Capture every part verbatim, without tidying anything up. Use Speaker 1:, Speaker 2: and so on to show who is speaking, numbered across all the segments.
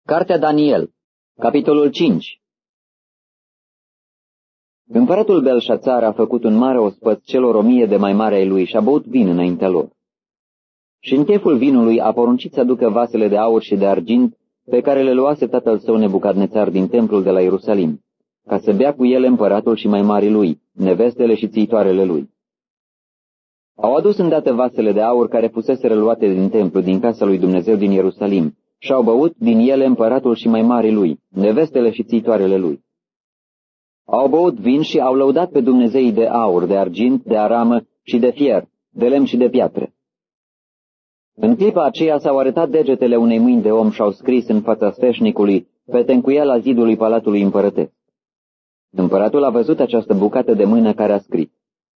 Speaker 1: Cartea Daniel, capitolul cinci. Împăratul Belșațar a făcut un mare ospăț celor o mie de mai mari ai lui și a băut vin înaintea lor. Și în cheful vinului a poruncit să aducă vasele de aur și de argint pe care le luase tatăl său Nebucadnețar din templul de la Ierusalim, ca să bea cu ele împăratul și mai marii lui, nevestele și țitoarele lui. Au adus îndată vasele de aur care fuseseră luate din templu, din casa lui Dumnezeu din Ierusalim, și au băut din ele împăratul și mai marii lui, nevestele și țitoarele lui. Au băut vin și au lăudat pe Dumnezeii de aur, de argint, de aramă și de fier, de lemn și de piatră. În clipa aceea s-au arătat degetele unei mâini de om și au scris în fața sfeșnicului pe tencuiala zidului palatului împărătesc. Împăratul a văzut această bucată de mână care a scris.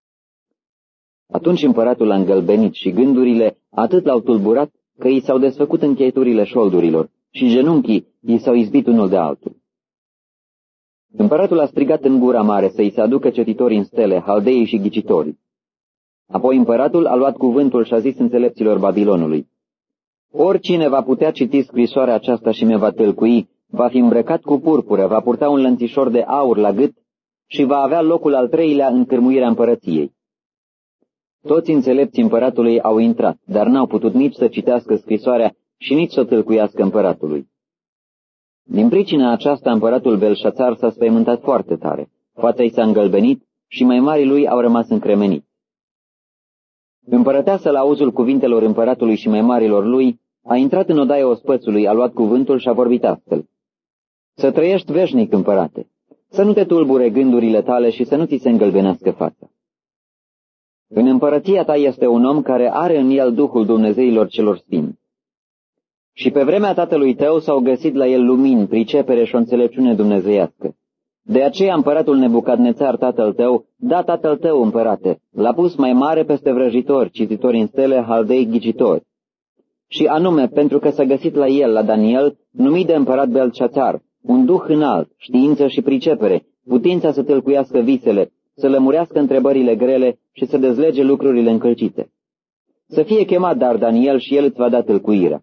Speaker 1: Atunci împăratul a îngălbenit și gândurile atât l-au tulburat că i s-au desfăcut încheieturile șoldurilor și genunchii i s-au izbit unul de altul. Împăratul a strigat în gura mare să-i se aducă cititorii în stele, haldeii și ghicitorii. Apoi împăratul a luat cuvântul și a zis înțelepților Babilonului: oricine va putea citi scrisoarea aceasta și mi va tâlcui, va fi îmbrăcat cu purpură, va purta un lănțișor de aur la gât și va avea locul al treilea în cârmuirea împărăției. Toți înțelepții împăratului au intrat, dar n-au putut nici să citească scrisoarea și nici să o tâlcuiască împăratului. Din pricina aceasta împăratul Belșațar s-a spăimântat foarte tare, fața i s-a îngălbenit și mai marii lui au rămas încremeniți. Împărăteasa, la auzul cuvintelor împăratului și mai marilor lui, a intrat în odaia ospățului, a luat cuvântul și a vorbit astfel: să trăiești veșnic, împărate, să nu te tulbure gândurile tale și să nu ți se îngălbenească fața. În împărăția ta este un om care are în el Duhul Dumnezeilor celor sfinți. Și pe vremea tatălui tău s-au găsit la el lumini, pricepere și o înțelepciune dumnezeiască. De aceea împăratul Nebucadnețar, tatăl tău, da tatăl tău, împărate, l-a pus mai mare peste vrăjitori, cititori în stele, haldei, ghicitori. Și anume, pentru că s-a găsit la el, la Daniel, numit de împărat Belșațar, un duh înalt, știință și pricepere, putința să tâlcuiască visele, să lămurească întrebările grele și să dezlege lucrurile încălcite. Să fie chemat dar Daniel și el îți va da tâlcuirea.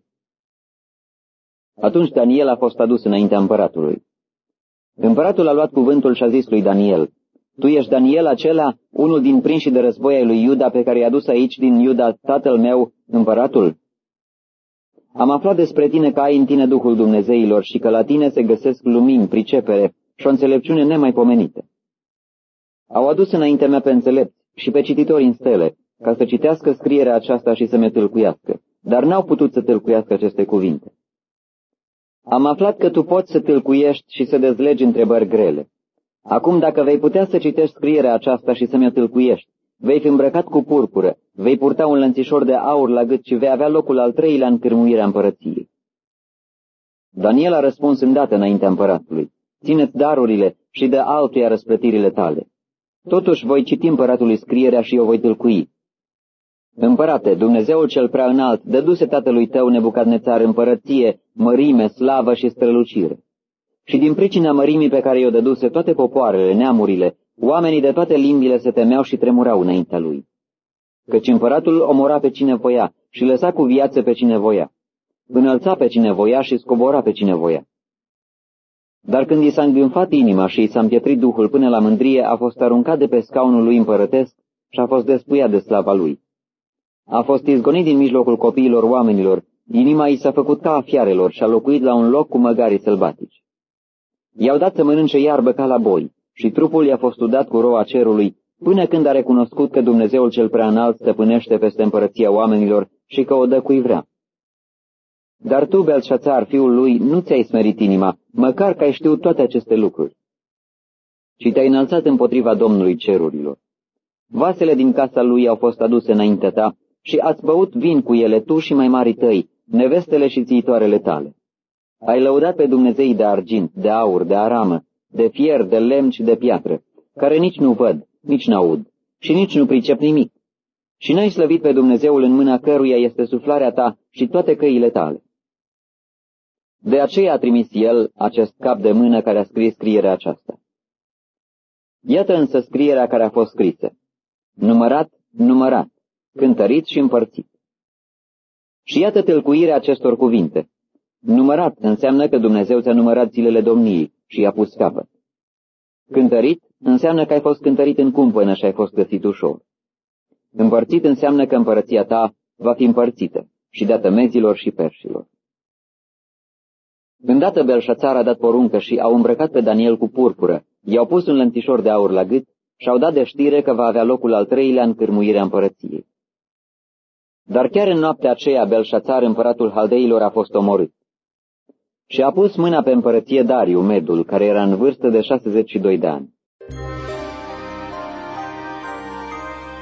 Speaker 1: Atunci Daniel a fost adus înaintea împăratului. Împăratul a luat cuvântul și a zis lui Daniel: tu ești Daniel acela, unul din prinșii de război ai lui Iuda, pe care i-a dus aici din Iuda tatăl meu, împăratul? Am aflat despre tine că ai în tine Duhul Dumnezeilor și că la tine se găsesc lumini, pricepere și o înțelepciune nemaipomenită. Au adus înaintea mea pe înțelepți și pe cititori în stele, ca să citească scrierea aceasta și să me tâlcuiască, dar n-au putut să tâlcuiască aceste cuvinte. Am aflat că tu poți să tâlcuiești și să dezlegi întrebări grele. Acum, dacă vei putea să citești scrierea aceasta și să mi-o tâlcuiești, vei fi îmbrăcat cu purpură, vei purta un lănțișor de aur la gât și vei avea locul al treilea în cârmuirea împărăției. Daniel a răspuns îndată înaintea împăratului: ține-ți darurile și de altuia răsplătirile tale. Totuși voi citi împăratului scrierea și o voi tâlcui. Împărate, Dumnezeul cel prea înalt dăduse tatălui tău Nebucadnețar împărăție, mărime, slavă și strălucire. Și din pricina mărimii pe care i-o dăduse toate popoarele, neamurile, oamenii de toate limbile se temeau și tremurau înaintea lui. Căci împăratul omora pe cine voia și lăsa cu viață pe cine voia, înălța pe cine voia și scobora pe cine voia. Dar când i s-a îngânfat inima și i s-a împietrit duhul până la mândrie, a fost aruncat de pe scaunul lui împărătesc și a fost despuiat de slava lui. A fost izgonit din mijlocul copiilor oamenilor, inima i s-a făcut ca a fiarelor și a locuit la un loc cu măgarii sălbatici. I-au dat să mănânce iarbă ca la boi și trupul i-a fost udat cu roa cerului, până când a recunoscut că Dumnezeul cel prea înalt stăpânește peste împărăția oamenilor și că o dă cui vrea. Dar tu, Belșațar, fiul lui, nu ți-ai smerit inima, măcar că ai știut toate aceste lucruri, ci te-ai înălțat împotriva Domnului cerurilor. Vasele din casa lui au fost aduse înaintea ta și ați băut vin cu ele, tu și mai marii tăi, nevestele și țitoarele tale. Ai lăudat pe Dumnezeii de argint, de aur, de aramă, de fier, de lemn și de piatră, care nici nu văd, nici n-aud și nici nu pricep nimic. Și n-ai slăvit pe Dumnezeul în mâna căruia este suflarea ta și toate căile tale. De aceea a trimis el acest cap de mână care a scris scrierea aceasta. Iată însă scrierea care a fost scrisă: numărat, numărat, cântărit și împărțit. Și iată tâlcuirea acestor cuvinte: Numărat înseamnă că Dumnezeu ți-a numărat zilele domniei și i-a pus capăt. Cântărit înseamnă că ai fost cântărit în cumpănă și ai fost găsit ușor. Împărțit înseamnă că împărăția ta va fi împărțită și dată mezilor și perșilor. Îndată Belșațar a dat poruncă și au îmbrăcat pe Daniel cu purpură, i-au pus un lănțișor de aur la gât și au dat de știre că va avea locul al treilea în cârmuirea împărăției. Dar chiar în noaptea aceea Belșațar, împăratul Haldeilor, a fost omorât. Și a pus mâna pe împărăție Dariu, Medul, care era în vârstă de șaizeci și doi de ani.